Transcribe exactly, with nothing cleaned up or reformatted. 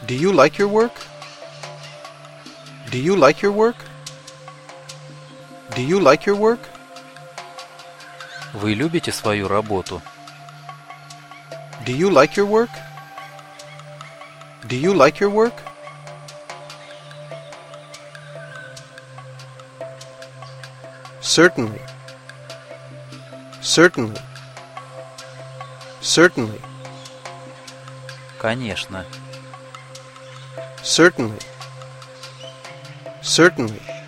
Do you like your work? Do you like your work? Do you like your work? Вы любите свою работу? Do you like your work? Do you like your work? Certainly. Certainly. Certainly. Конечно. Certainly. Certainly.